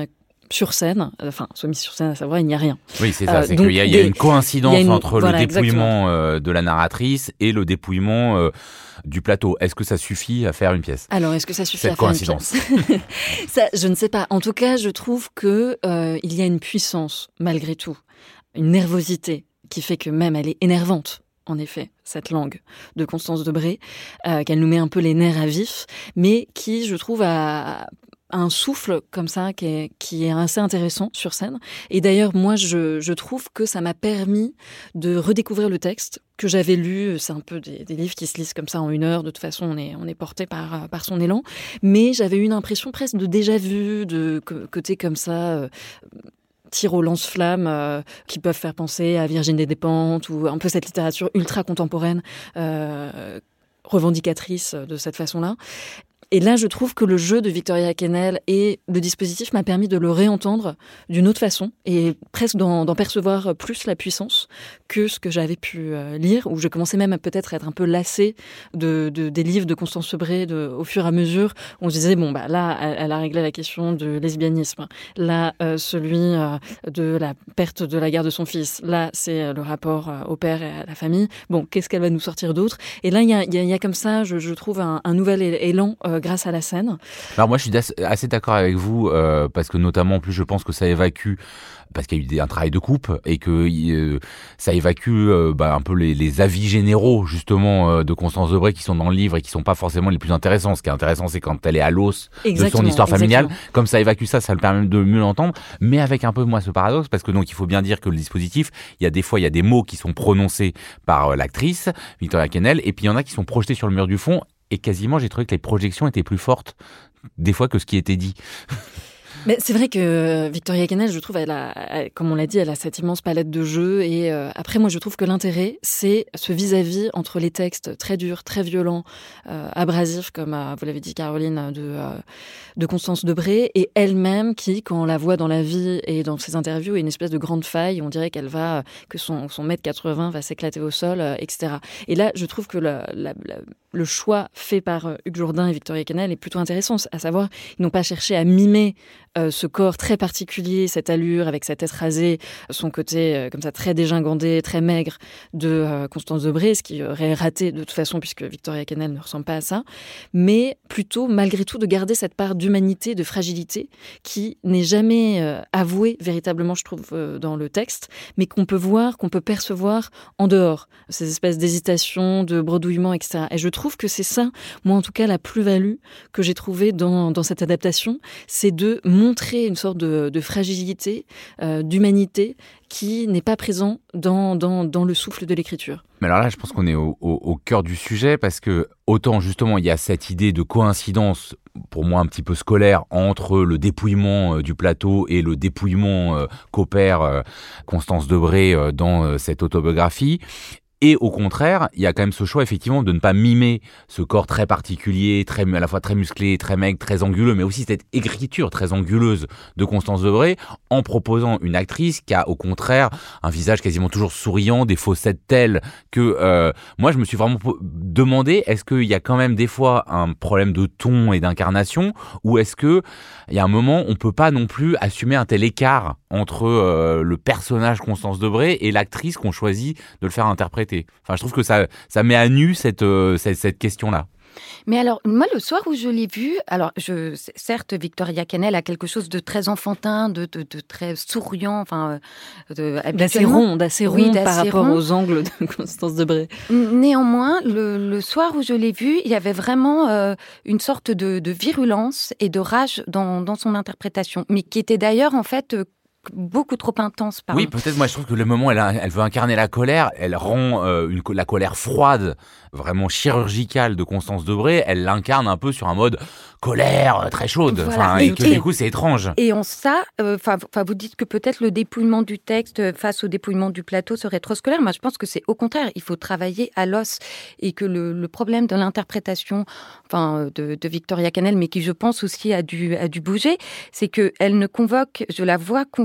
sur scène, enfin semi sur scène à savoir, il n'y a rien. Oui, c'est ça, Euh, c'est donc qu'il y a, il y des- a une coïncidence il y a une- entre voilà, le dépouillement euh, de la narratrice et le dépouillement euh, du plateau. Est-ce que ça suffit à faire une pièce ? Alors, est-ce que ça suffit Cette à faire coïncidence. une pièce ? Ça, je ne sais pas. En tout cas, je trouve que euh, il y a une puissance, malgré tout, une nervosité qui fait que même elle est énervante. En effet, cette langue de Constance Debré, euh, qu'elle nous met un peu les nerfs à vif, mais qui, je trouve, a un souffle comme ça qui est, qui est assez intéressant sur scène. Et d'ailleurs, moi, je, je trouve que ça m'a permis de redécouvrir le texte que j'avais lu. C'est un peu des, des livres qui se lisent comme ça en une heure. De toute façon, on est, on est porté par, par son élan. Mais j'avais eu une impression presque de déjà-vu, de côté comme ça... Euh, tir au lance-flammes euh, qui peuvent faire penser à Virginie Despentes ou un peu cette littérature ultra contemporaine, euh, revendicatrice de cette façon-là. Et là, je trouve que le jeu de Victoria Kennel et le dispositif m'a permis de le réentendre d'une autre façon et presque d'en, d'en percevoir plus la puissance que ce que j'avais pu euh, lire, où je commençais même à peut-être être un peu lassée de, de, des livres de Constance Debré de, au fur et à mesure. On se disait, bon, bah là, elle, elle a réglé la question de lesbianisme. Là, euh, celui euh, de la perte de la garde de son fils. Là, c'est le rapport euh, au père et à la famille. Bon, qu'est-ce qu'elle va nous sortir d'autre ? Et là, il y a, y, a, y a comme ça, je, je trouve, un, un nouvel élan euh, grâce à la scène. Alors moi, je suis assez d'accord avec vous, euh, parce que notamment, en plus, je pense que ça évacue, parce qu'il y a eu des, un travail de coupe, et que euh, ça évacue euh, bah, un peu les, les avis généraux, justement, euh, de Constance Debré, qui sont dans le livre et qui sont pas forcément les plus intéressants. Ce qui est intéressant, c'est quand elle est à l'os de son histoire familiale. Exactement. Comme ça évacue ça, ça le permet de mieux l'entendre, mais avec un peu, moi, ce paradoxe, parce que donc, il faut bien dire que le dispositif, il y a des fois, il y a des mots qui sont prononcés par euh, l'actrice, Victoria Kennel, et puis il y en a qui sont projetés sur le mur du fond. Et quasiment, j'ai trouvé que les projections étaient plus fortes, des fois, que ce qui était dit. Mais c'est vrai que Victoria Kennel, je trouve, elle a, elle, comme on l'a dit, elle a cette immense palette de jeux. Et euh, après, moi, je trouve que l'intérêt, c'est ce vis-à-vis entre les textes très durs, très violents, euh, abrasifs, comme euh, vous l'avez dit, Caroline, de, euh, de Constance Debré, et elle-même qui, quand on la voit dans la vie et dans ses interviews, est une espèce de grande faille. On dirait qu'elle va, que son, son mètre quatre-vingts va s'éclater au sol, euh, et cetera. Et là, je trouve que la, la, la, le choix fait par euh, Hugues Jourdain et Victoria Kennel est plutôt intéressant. À savoir, ils n'ont pas cherché à mimer Euh, ce corps très particulier, cette allure avec sa tête rasée, son côté euh, comme ça très dégingandé, très maigre de euh, Constance Debré, ce qui aurait raté de toute façon puisque Victoria Kennel ne ressemble pas à ça, mais plutôt malgré tout de garder cette part d'humanité, de fragilité qui n'est jamais euh, avouée véritablement, je trouve, euh, dans le texte, mais qu'on peut voir, qu'on peut percevoir en dehors, ces espèces d'hésitations, de bredouillements, et cetera. Et je trouve que c'est ça, moi en tout cas, la plus-value que j'ai trouvée dans, dans cette adaptation, c'est de montrer une sorte de, de fragilité, euh, d'humanité qui n'est pas présent dans, dans, dans le souffle de l'écriture. Mais alors là, je pense qu'on est au, au, au cœur du sujet, parce que autant justement il y a cette idée de coïncidence, pour moi un petit peu scolaire, entre le dépouillement euh, du plateau et le dépouillement euh, qu'opère euh, Constance Debré euh, dans euh, cette autobiographie. Et au contraire, il y a quand même ce choix effectivement de ne pas mimer ce corps très particulier, très, à la fois très musclé, très maigre, très anguleux, mais aussi cette écriture très anguleuse de Constance Debré, en proposant une actrice qui a au contraire un visage quasiment toujours souriant, des faussettes telles que euh, moi je me suis vraiment demandé, est-ce qu'il y a quand même des fois un problème de ton et d'incarnation, ou est-ce que il y a un moment on peut pas non plus assumer un tel écart entre euh, le personnage Constance Debré et l'actrice qu'on choisit de le faire interpréter. Enfin, je trouve que ça, ça met à nu cette, euh, cette, cette question-là. Mais alors, moi, le soir où je l'ai vue, alors, je, certes, Victoria Kennel a quelque chose de très enfantin, de, de, de très souriant, enfin, de, d'assez rond, d'assez rond oui, par rapport rond. aux angles de Constance Debré. Néanmoins, le, le soir où je l'ai vue, il y avait vraiment euh, une sorte de, de virulence et de rage dans, dans son interprétation, mais qui était d'ailleurs, en fait, euh, beaucoup trop intense. Pardon. Oui, peut-être, moi je trouve que le moment elle, a, elle veut incarner la colère, elle rend euh, une, la colère froide, vraiment chirurgicale de Constance Debré, elle l'incarne un peu sur un mode colère très chaude, voilà. enfin, et, et que du coup c'est étrange. Et en ça, enfin, euh, vous dites que peut-être le dépouillement du texte face au dépouillement du plateau serait trop scolaire. Moi je pense que c'est au contraire, il faut travailler à l'os, et que le, le problème de l'interprétation, enfin, de, de Victoria Kennel, mais qui je pense aussi a dû, a dû bouger, c'est qu'elle ne convoque, je la vois convoquer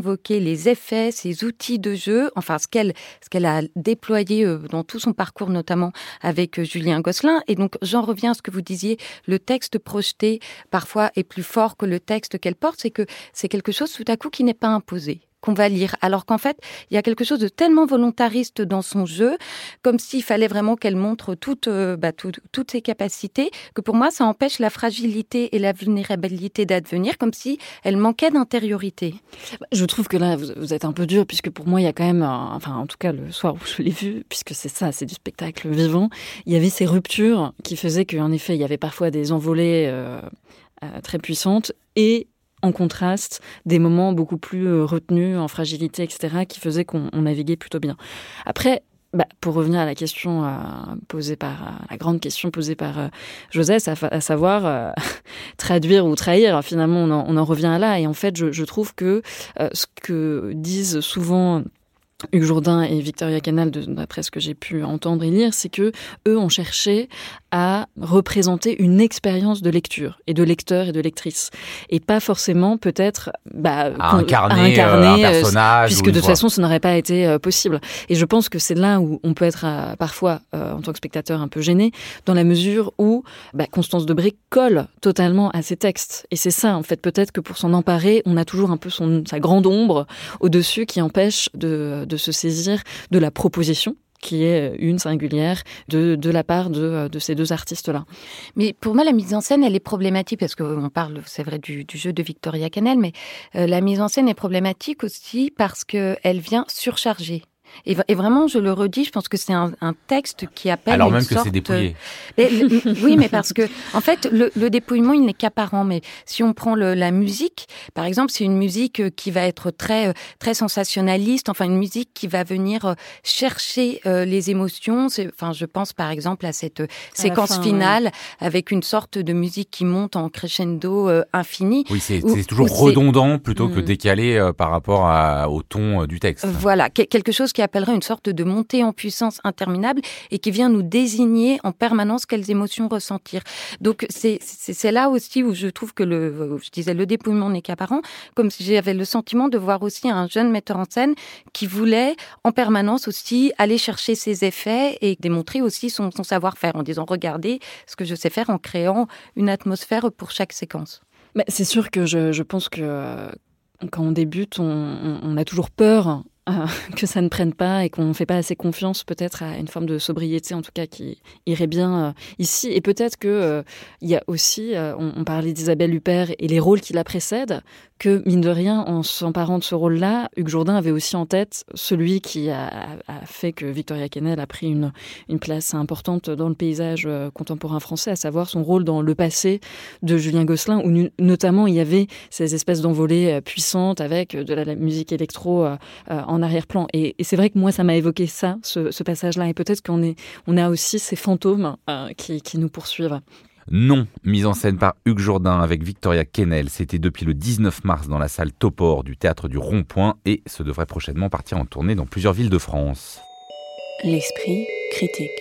évoqué les effets, ses outils de jeu, enfin ce qu'elle, ce qu'elle a déployé dans tout son parcours, notamment avec Julien Gosselin. Et donc, j'en reviens à ce que vous disiez, le texte projeté, parfois, est plus fort que le texte qu'elle porte, c'est que c'est quelque chose, tout à coup, qui n'est pas imposé, qu'on va lire. Alors qu'en fait, il y a quelque chose de tellement volontariste dans son jeu, comme s'il fallait vraiment qu'elle montre toutes, euh, bah, tout, toutes ses capacités, que pour moi, ça empêche la fragilité et la vulnérabilité d'advenir, comme si elle manquait d'intériorité. Je trouve que là, vous, vous êtes un peu dur, puisque pour moi, il y a quand même, un, enfin, en tout cas, le soir où je l'ai vu, puisque c'est ça, c'est du spectacle vivant, il y avait ces ruptures qui faisaient qu'en effet, il y avait parfois des envolées euh, euh, très puissantes et en contraste, des moments beaucoup plus retenus, en fragilité, et cetera, qui faisaient qu'on on naviguait plutôt bien. Après, bah, pour revenir à la question euh, posée par, euh, la grande question posée par euh, Josès, à, fa- à savoir euh, traduire ou trahir, finalement, on en, on en revient là. Et en fait, je, je trouve que euh, ce que disent souvent Hugues Jourdain et Victoria Canal, d'après ce que j'ai pu entendre et lire, c'est que eux ont cherché à représenter une expérience de lecture et de lecteur et de lectrice, et pas forcément peut-être bah, à incarner, à incarner euh, un personnage, puisque de toute façon ce n'aurait pas été euh, possible. Et je pense que c'est là où on peut être euh, parfois euh, en tant que spectateur un peu gêné, dans la mesure où bah, Constance Debré colle totalement à ses textes, et c'est ça en fait, peut-être que pour s'en emparer, on a toujours un peu son, sa grande ombre au-dessus qui empêche de de se saisir de la proposition qui est une singulière de, de la part de, de ces deux artistes-là. Mais pour moi, la mise en scène, elle est problématique, parce qu'on parle, c'est vrai, du, du jeu de Victoria Canel, mais euh, la mise en scène est problématique aussi parce qu'elle vient surcharger. Et, et vraiment, je le redis, je pense que c'est un, un texte qui appelle Alors une même que sorte... c'est dépouillé. Mais, le, oui, mais parce que, en fait, le, le dépouillement, il n'est qu'apparent. Mais si on prend le, la musique, par exemple, c'est une musique qui va être très, très sensationnaliste. Enfin, une musique qui va venir chercher euh, les émotions. C'est, enfin, je pense par exemple à cette à séquence fin, finale ouais. avec une sorte de musique qui monte en crescendo euh, infini. Oui, c'est, où, c'est toujours redondant c'est... plutôt mmh. que décalé euh, par rapport à, au ton euh, du texte. Voilà, quelque chose qui appellerait une sorte de montée en puissance interminable et qui vient nous désigner en permanence quelles émotions ressentir. Donc c'est, c'est, c'est là aussi où je trouve que le, je disais, le dépouillement n'est qu'apparent, comme si j'avais le sentiment de voir aussi un jeune metteur en scène qui voulait en permanence aussi aller chercher ses effets et démontrer aussi son, son savoir-faire en disant regardez ce que je sais faire en créant une atmosphère pour chaque séquence. Mais c'est sûr que je, je pense que euh, quand on débute, on, on, on a toujours peur Euh, que ça ne prenne pas et qu'on ne fait pas assez confiance peut-être à une forme de sobriété en tout cas qui irait bien euh, ici. Et peut-être qu'il euh, y a aussi, euh, on, on parlait d'Isabelle Huppert et les rôles qui la précèdent, que mine de rien, en s'emparant de ce rôle-là, Hugues Jourdain avait aussi en tête celui qui a, a fait que Victoria Canel a pris une, une place importante dans le paysage euh, contemporain français, à savoir son rôle dans Le Passé de Julien Gosselin, où nu- notamment il y avait ces espèces d'envolées euh, puissantes avec de la, la musique électro euh, euh, en en arrière-plan. Et, et c'est vrai que moi, ça m'a évoqué ça, ce, ce passage-là. Et peut-être qu'on est, on a aussi ces fantômes euh, qui, qui nous poursuivent. Non, mise en scène par Hugues Jourdain avec Victoria Canel. C'était depuis le dix-neuf mars dans la salle Topor du Théâtre du Rond-Point et ce devrait prochainement partir en tournée dans plusieurs villes de France. L'esprit critique.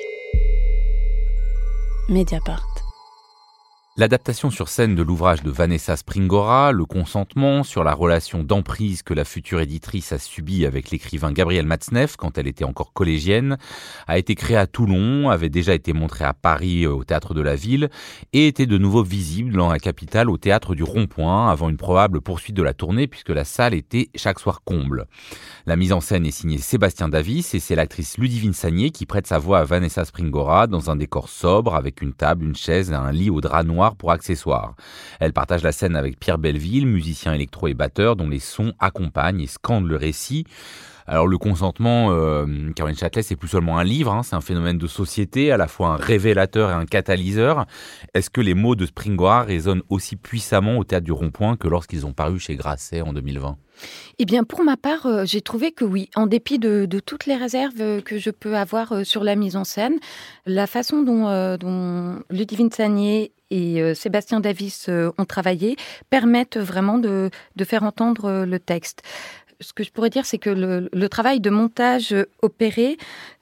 Mediapart. L'adaptation sur scène de l'ouvrage de Vanessa Springora, Le consentement, sur la relation d'emprise que la future éditrice a subie avec l'écrivain Gabriel Matzneff quand elle était encore collégienne, a été créée à Toulon, avait déjà été montrée à Paris au Théâtre de la Ville et était de nouveau visible dans la capitale au Théâtre du Rond-Point avant une probable poursuite de la tournée puisque la salle était chaque soir comble. La mise en scène est signée Sébastien Davis et c'est l'actrice Ludivine Sagné qui prête sa voix à Vanessa Springora dans un décor sobre avec une table, une chaise et un lit au drap noir pour accessoires. Elle partage la scène avec Pierre Belleville, musicien électro et batteur dont les sons accompagnent et scandent le récit. Alors le consentement, euh, Caroline Châtelet, c'est plus seulement un livre, hein, c'est un phénomène de société, à la fois un révélateur et un catalyseur. Est-ce que les mots de Springora résonnent aussi puissamment au Théâtre du Rond-Point que lorsqu'ils ont paru chez Grasset en deux mille vingt ? Eh bien, pour ma part, euh, j'ai trouvé que oui, en dépit de, de toutes les réserves que je peux avoir euh, sur la mise en scène, la façon dont, euh, dont Ludivine Sagné et euh, Sébastien Davis euh, ont travaillé permettent vraiment de, de faire entendre euh, le texte. Ce que je pourrais dire, c'est que le, le travail de montage opéré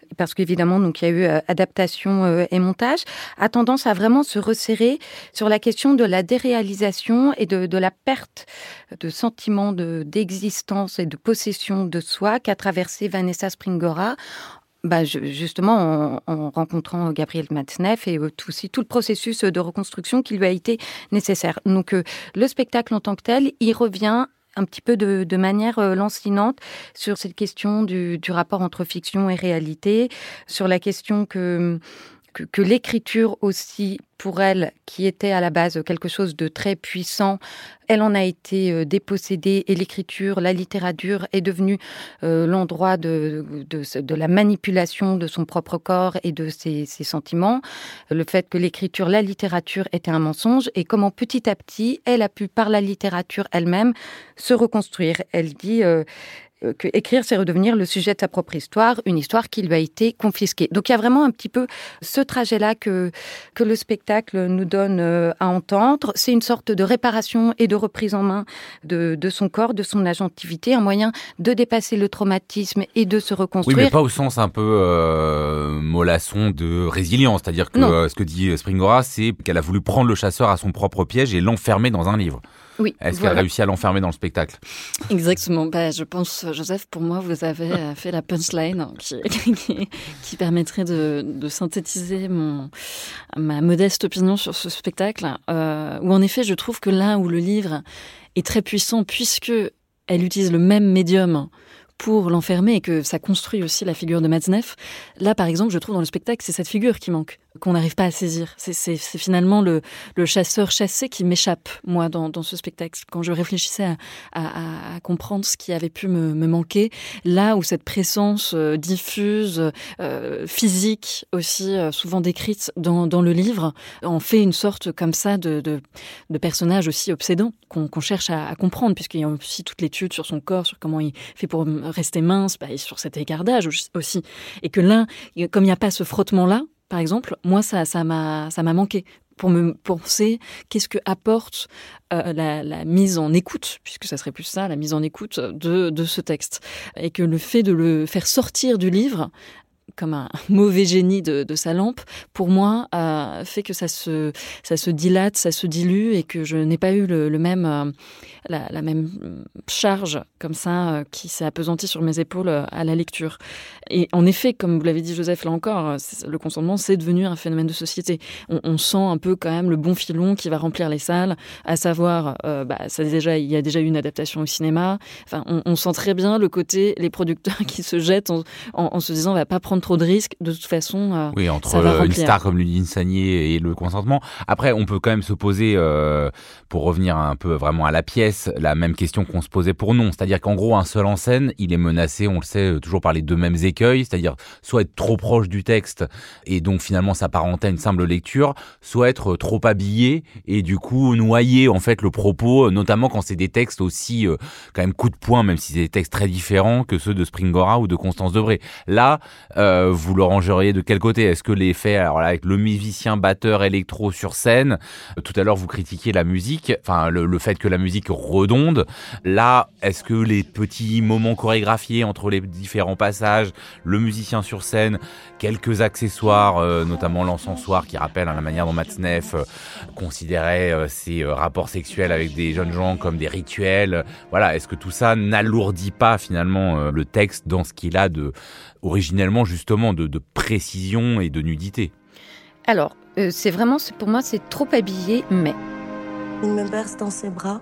parce qu'évidemment, donc, il y a eu euh, adaptation euh, et montage, a tendance à vraiment se resserrer sur la question de la déréalisation et de, de la perte de sentiment de, d'existence et de possession de soi qu'a traversé Vanessa Springora. Bah, justement, en, en rencontrant Gabriel Matzneff et tout, aussi tout le processus de reconstruction qui lui a été nécessaire. Donc, euh, le spectacle en tant que tel, il revient un petit peu de, de manière euh, lancinante sur cette question du, du rapport entre fiction et réalité, sur la question que... Que, que l'écriture aussi, pour elle, qui était à la base quelque chose de très puissant, elle en a été dépossédée et l'écriture, la littérature est devenue euh, l'endroit de, de, de la manipulation de son propre corps et de ses, ses sentiments. Le fait que l'écriture, la littérature était un mensonge et comment petit à petit, elle a pu, par la littérature elle-même, se reconstruire. Elle dit... Euh, que écrire, c'est redevenir le sujet de sa propre histoire, une histoire qui lui a été confisquée. Donc il y a vraiment un petit peu ce trajet-là que, que le spectacle nous donne à entendre. C'est une sorte de réparation et de reprise en main de, de son corps, de son agentivité, un moyen de dépasser le traumatisme et de se reconstruire. Oui, mais pas au sens un peu euh, mollasson de résilience. C'est-à-dire que euh, ce que dit Springora, c'est qu'elle a voulu prendre le chasseur à son propre piège et l'enfermer dans un livre. Oui, Est-ce voilà. qu'elle a réussi à l'enfermer dans le spectacle ? Exactement. Bah, je pense, Joseph, pour moi, vous avez fait la punchline qui, qui, qui permettrait de, de synthétiser mon, ma modeste opinion sur ce spectacle. Euh, où en effet, je trouve que là où le livre est très puissant, puisque elle utilise le même médium pour l'enfermer et que ça construit aussi la figure de Matzneff. Là, par exemple, je trouve dans le spectacle, c'est cette figure qui manque, qu'on n'arrive pas à saisir. C'est, c'est, c'est finalement le, le chasseur chassé qui m'échappe, moi, dans, dans ce spectacle. Quand je réfléchissais à, à, à comprendre ce qui avait pu me, me manquer, là où cette présence euh, diffuse, euh, physique aussi, euh, souvent décrite dans, dans le livre, en fait une sorte comme ça de, de, de personnage aussi obsédant qu'on, qu'on cherche à, à comprendre, puisqu'il y a aussi toute l'étude sur son corps, sur comment il fait pour rester mince, bah, et sur cet écartage aussi. Et que là, comme il n'y a pas ce frottement-là, par exemple, moi, ça, ça m'a, ça m'a manqué pour me penser qu'est-ce que apporte euh, la, la mise en écoute, puisque ça serait plus ça, la mise en écoute de, de ce texte. Et que le fait de le faire sortir du livre, comme un mauvais génie de, de sa lampe, pour moi, euh, fait que ça se, ça se dilate, ça se dilue, et que je n'ai pas eu le, le même, euh, la, la même charge comme ça euh, qui s'est appesantie sur mes épaules euh, à la lecture. Et en effet, comme vous l'avez dit Joseph, là encore, le consentement, c'est devenu un phénomène de société. On, on sent un peu quand même le bon filon qui va remplir les salles, à savoir, euh, bah, ça déjà, il y a déjà eu une adaptation au cinéma. Enfin, on, on sent très bien le côté, les producteurs qui se jettent en, en, en se disant, on va pas prendre trop de risques, de toute façon, euh, oui, entre ça va une remplir. star comme Ludivine Sagnier et le consentement. Après, on peut quand même se poser, euh, pour revenir un peu vraiment à la pièce, la même question qu'on se posait pour Non. C'est-à-dire qu'en gros, un seul en scène, il est menacé, on le sait, toujours par les deux mêmes écueils, c'est-à-dire soit être trop proche du texte et donc finalement s'apparenter à une simple lecture, soit être trop habillé et du coup noyer en fait le propos, notamment quand c'est des textes aussi euh, quand même coup de poing, même si c'est des textes très différents que ceux de Springora ou de Constance Debré. Là, euh, vous le rangeriez de quel côté ? Est-ce que les faits, alors là, avec le musicien batteur électro sur scène, euh, tout à l'heure vous critiquiez la musique, enfin le, le fait que la musique redonde, là, est-ce que les petits moments chorégraphiés entre les différents passages, le musicien sur scène, quelques accessoires, euh, notamment l'encensoir qui rappelle hein, la manière dont Matzneff euh, considérait euh, ses euh, rapports sexuels avec des jeunes gens comme des rituels, euh, voilà, est-ce que tout ça n'alourdit pas finalement euh, le texte dans ce qu'il a de originellement justement de, de précision et de nudité ? Alors, euh, c'est vraiment, c'est, pour moi, c'est trop habillé, mais... Il me berce dans ses bras,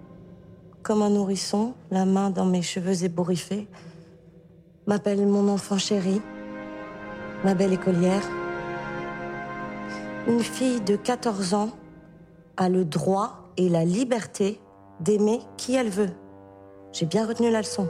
comme un nourrisson, la main dans mes cheveux ébouriffés, m'appelle mon enfant chéri, ma belle écolière. Une fille de quatorze ans a le droit et la liberté d'aimer qui elle veut. J'ai bien retenu la leçon.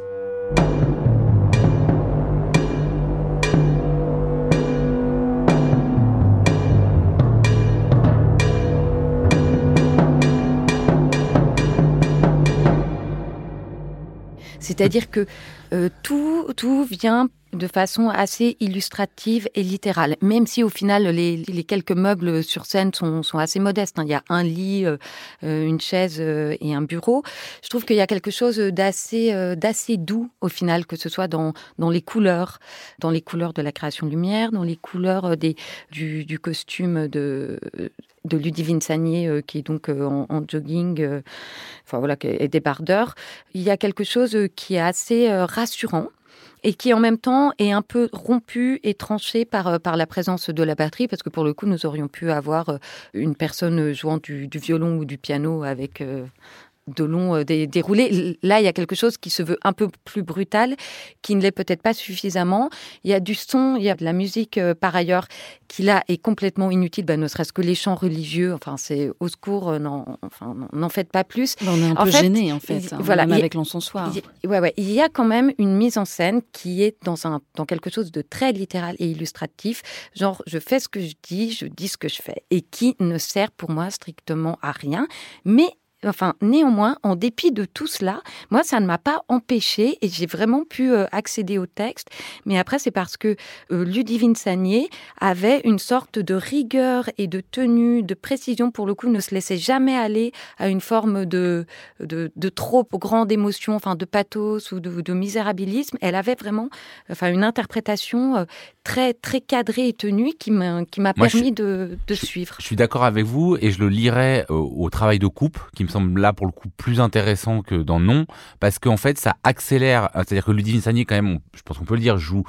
C'est-à-dire que euh, tout, tout vient de façon assez illustrative et littérale, même si au final les, les quelques meubles sur scène sont, sont assez modestes. Hein. Il y a un lit, euh, une chaise euh, et un bureau. Je trouve qu'il y a quelque chose d'assez, euh, d'assez doux au final, que ce soit dans, dans les couleurs, dans les couleurs de la création de lumière, dans les couleurs des, du, du costume de... de Ludivine Sagnier, euh, qui est donc euh, en, en jogging, euh, enfin voilà, et débardeur. Il y a quelque chose qui est assez euh, rassurant et qui en même temps est un peu rompu et tranché par, par la présence de la batterie, parce que pour le coup, nous aurions pu avoir une personne jouant du, du violon ou du piano avec... Euh, de long euh, dé- déroulé. Là, il y a quelque chose qui se veut un peu plus brutal, qui ne l'est peut-être pas suffisamment. Il y a du son, il y a de la musique euh, par ailleurs, qui là est complètement inutile, ben, ne serait-ce que les chants religieux. Enfin, c'est au secours, euh, non, enfin, n'en faites pas plus. Ben, on est un en peu fait, gênés, en fait, hein, voilà, même il, avec l'encensoir. Il, ouais, ouais, il y a quand même une mise en scène qui est dans, un, dans quelque chose de très littéral et illustratif. Genre, je fais ce que je dis, je dis ce que je fais, et qui ne sert pour moi strictement à rien. Mais Enfin, néanmoins, en dépit de tout cela, moi, ça ne m'a pas empêché et j'ai vraiment pu euh, accéder au texte. Mais après, c'est parce que euh, Ludivine Sagnier avait une sorte de rigueur et de tenue, de précision. Pour le coup, ne se laissait jamais aller à une forme de, de, de trop grande émotion, enfin, de pathos ou de, de misérabilisme. Elle avait vraiment enfin, une interprétation euh, très, très cadrée et tenue qui m'a, qui m'a Moi, permis je, de, de je, suivre. Je suis d'accord avec vous et je le lirais au, au travail de coupe qui me semble là pour le coup plus intéressant que dans Non, parce qu'en fait ça accélère, c'est-à-dire que Ludivine Sagnier quand même, on, je pense qu'on peut le dire, joue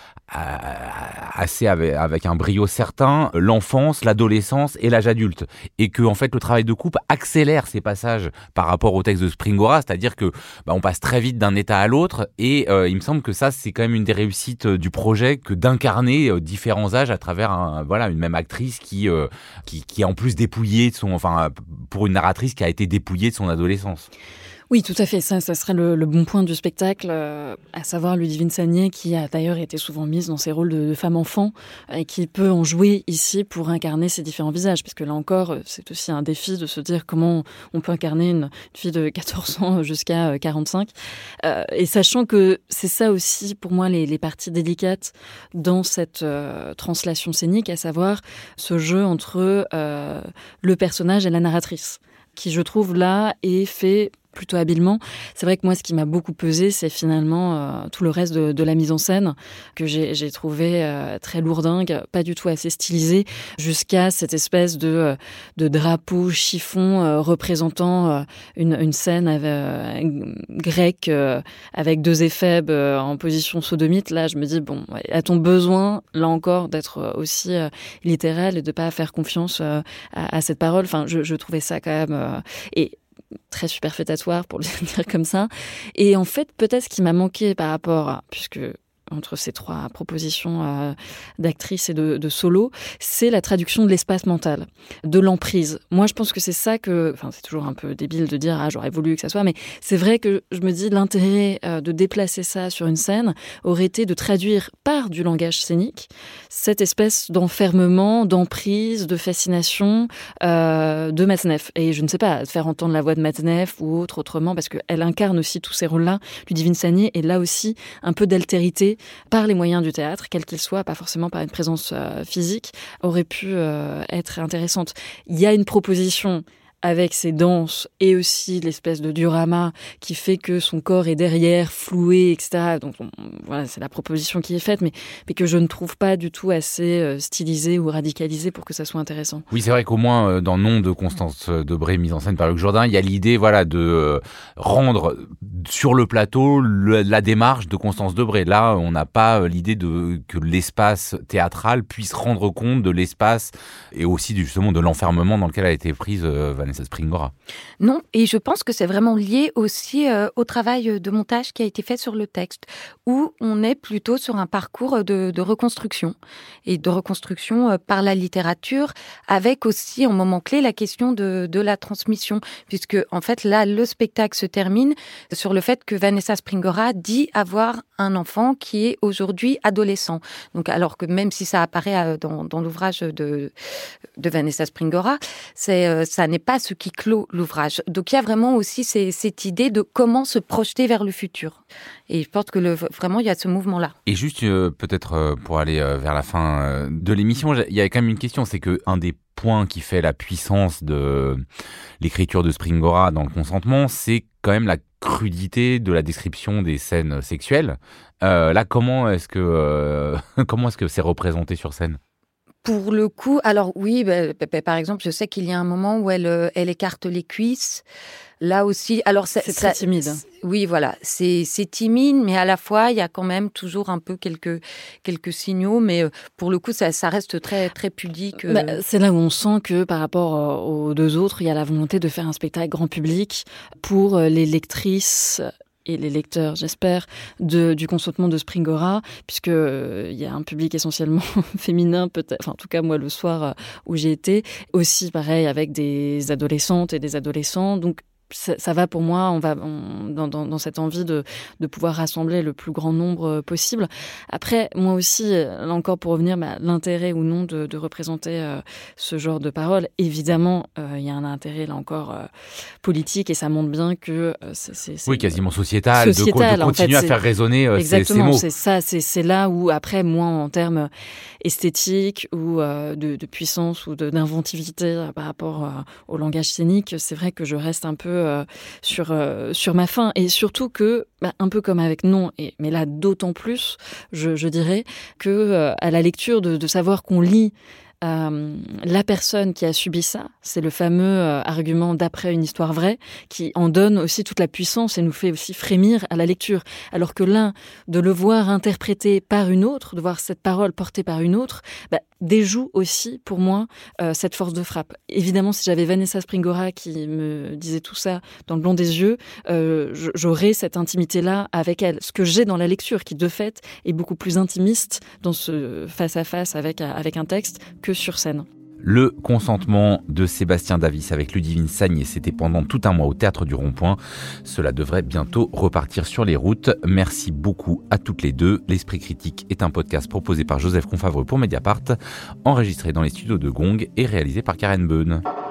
assez avec, avec un brio certain l'enfance, l'adolescence et l'âge adulte, et que en fait le travail de coupe accélère ces passages par rapport au texte de Springora, c'est-à-dire que bah, on passe très vite d'un état à l'autre, et euh, il me semble que ça c'est quand même une des réussites du projet, que d'incarner euh, différents âges à travers un, voilà une même actrice qui euh, qui qui est en plus dépouillée de son, enfin pour une narratrice qui a été dépouillée de son adolescence. Oui, tout à fait. Ça, ça serait le, le bon point du spectacle, euh, à savoir Ludivine Sagnier, qui a d'ailleurs été souvent mise dans ses rôles de, de femme-enfant et qui peut en jouer ici pour incarner ses différents visages. Parce que là encore, c'est aussi un défi de se dire comment on peut incarner une, une fille de quatorze ans jusqu'à quarante-cinq. Euh, et sachant que c'est ça aussi, pour moi, les, les parties délicates dans cette euh, translation scénique, à savoir ce jeu entre euh, le personnage et la narratrice, qui, je trouve, là, est fait plutôt habilement. C'est vrai que moi, ce qui m'a beaucoup pesé, c'est finalement euh, tout le reste de, de la mise en scène que j'ai, j'ai trouvé euh, très lourdingue, pas du tout assez stylisé, jusqu'à cette espèce de, de drapeau chiffon euh, représentant euh, une, une scène avec, euh, grecque euh, avec deux éphèbes euh, en position sodomite. Là, je me dis, bon, a-t-on besoin, là encore, d'être aussi euh, littéral et de pas faire confiance euh, à, à cette parole? Enfin, je, je trouvais ça quand même... Euh, et très superfétatoire, pour le dire comme ça. Et en fait, peut-être ce qui m'a manqué par rapport à... puisque entre ces trois propositions euh, d'actrices et de, de solo, c'est la traduction de l'espace mental, de l'emprise. Moi, je pense que c'est ça que... Enfin, c'est toujours un peu débile de dire « Ah, j'aurais voulu que ça soit », mais c'est vrai que je me dis l'intérêt euh, de déplacer ça sur une scène aurait été de traduire par du langage scénique cette espèce d'enfermement, d'emprise, de fascination euh, de Matzneff. Et je ne sais pas, faire entendre la voix de Matzneff ou autre autrement, parce qu'elle incarne aussi tous ces rôles-là. Ludivine Sagnier est là aussi un peu d'altérité par les moyens du théâtre, quel qu'il soit, pas forcément par une présence euh, physique, aurait pu euh, être intéressante. Il y a une proposition avec ses danses et aussi l'espèce de diorama qui fait que son corps est derrière, floué, et cetera. Donc on, voilà, c'est la proposition qui est faite, mais, mais que je ne trouve pas du tout assez euh, stylisée ou radicalisée pour que ça soit intéressant. Oui, c'est vrai qu'au moins euh, dans Non de Constance Debré, mise en scène par Luc Jourdain, il y a l'idée voilà, de euh, rendre sur le plateau le, la démarche de Constance Debré. Là, on n'a pas euh, l'idée de, que l'espace théâtral puisse rendre compte de l'espace et aussi justement de l'enfermement dans lequel a été prise euh, Vanessa Springora. Non, et je pense que c'est vraiment lié aussi euh, au travail de montage qui a été fait sur le texte, où on est plutôt sur un parcours de, de reconstruction, et de reconstruction euh, par la littérature, avec aussi en moment clé la question de, de la transmission, puisque en fait là, le spectacle se termine sur le fait que Vanessa Springora dit avoir un enfant qui est aujourd'hui adolescent. Donc, alors que même si ça apparaît dans, dans l'ouvrage de, de Vanessa Springora, c'est, euh, ça n'est pas ce qui clôt l'ouvrage. Donc, il y a vraiment aussi ces, cette idée de comment se projeter vers le futur. Et je pense que le, vraiment, il y a ce mouvement-là. Et juste, euh, peut-être euh, pour aller euh, vers la fin euh, de l'émission, il y a quand même une question, c'est que un des points qui fait la puissance de l'écriture de Springora dans le consentement, c'est quand même la crudité de la description des scènes sexuelles. Euh, là, comment est-ce que euh, comment est-ce que c'est représenté sur scène ? Pour le coup, alors oui, bah, bah, par exemple, je sais qu'il y a un moment où elle, elle écarte les cuisses. Là aussi, alors ça, c'est ça, très timide. Oui, voilà, c'est, c'est timide, mais à la fois, il y a quand même toujours un peu quelques quelques signaux, mais pour le coup, ça, ça reste très très pudique. Euh... Bah, c'est là où on sent que par rapport aux deux autres, il y a la volonté de faire un spectacle grand public pour les lectrices et les lecteurs, j'espère, de, du consentement de Springora, puisque euh, il y a un public essentiellement féminin, peut-être, enfin, en tout cas, moi, le soir euh, où j'ai été, aussi, pareil, avec des adolescentes et des adolescents, donc ça, ça va pour moi, on va on, dans, dans, dans cette envie de, de pouvoir rassembler le plus grand nombre possible. Après, moi aussi, là encore pour revenir, bah, l'intérêt ou non de, de représenter euh, ce genre de paroles, évidemment, il euh, y a un intérêt là encore euh, politique et ça montre bien que euh, c'est, c'est, c'est oui, quasiment sociétal, sociétal de, de continuer en fait, à faire résonner euh, ces, ces mots. Exactement, c'est ça, c'est, c'est là où après, moi, en termes esthétiques ou euh, de, de puissance ou de, d'inventivité euh, par rapport euh, au langage scénique, c'est vrai que je reste un peu Euh, sur euh, sur ma faim et surtout que bah, un peu comme avec Non et mais là d'autant plus je, je dirais que euh, à la lecture de, de savoir qu'on lit Euh, la personne qui a subi ça, c'est le fameux euh, argument d'après une histoire vraie qui en donne aussi toute la puissance et nous fait aussi frémir à la lecture. Alors que l'un, de le voir interprété par une autre, de voir cette parole portée par une autre, bah, déjoue aussi pour moi euh, cette force de frappe. Évidemment, si j'avais Vanessa Springora qui me disait tout ça dans le blanc des yeux, euh, j'aurais cette intimité-là avec elle. Ce que j'ai dans la lecture, qui de fait est beaucoup plus intimiste dans ce face-à-face avec, avec un texte que sur scène. Le consentement de Sébastien Davis avec Ludivine Sagné, c'était pendant tout un mois au Théâtre du Rond-Point. Cela devrait bientôt repartir sur les routes. Merci beaucoup à toutes les deux. L'Esprit Critique est un podcast proposé par Joseph Confavreux pour Mediapart, enregistré dans les studios de Gong et réalisé par Karen Beun.